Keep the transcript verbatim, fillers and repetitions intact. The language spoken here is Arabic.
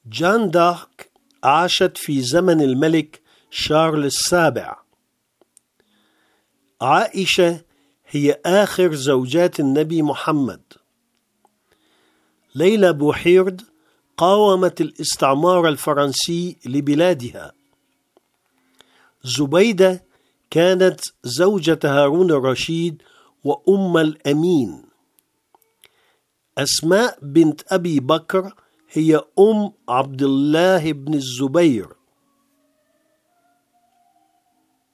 جان دارك عاشت في زمن الملك شارل السابع. عائشة هي آخر زوجات النبي محمد. ليلى بوحيرد قاومت الاستعمار الفرنسي لبلادها. زبيدة كانت زوجة هارون الرشيد وأم الأمين. أسماء بنت أبي بكر هي أم عبد الله بن الزبير.